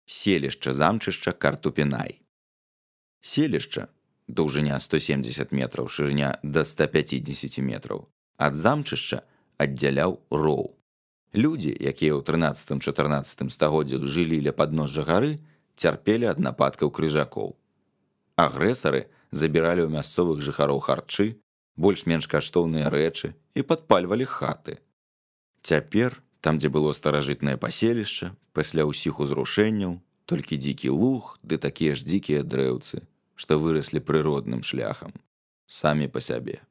Селішча замчышча Картупінай. Селішча, даўжыня 170 метраў, шырыня да 150 метраў, ад замчышча аддзяляў роў. Людзі, якія ў 13-14 стагоддзях жылі ля падножжа гары, цярпелі ад нападкаў крыжакоў. Агрэсары забіралі ў мясцовых жыхароў харчы, больш-менш каштоўныя рэчы і падпальвалі хаты. Цяпер, там, дзе было старажытнае паселішча, пасля ўсіх узрушэнняў, толькі дзікі луг ды такія ж дзікія дрэўцы, што выраслі прыродным шляхам, самі па сябе.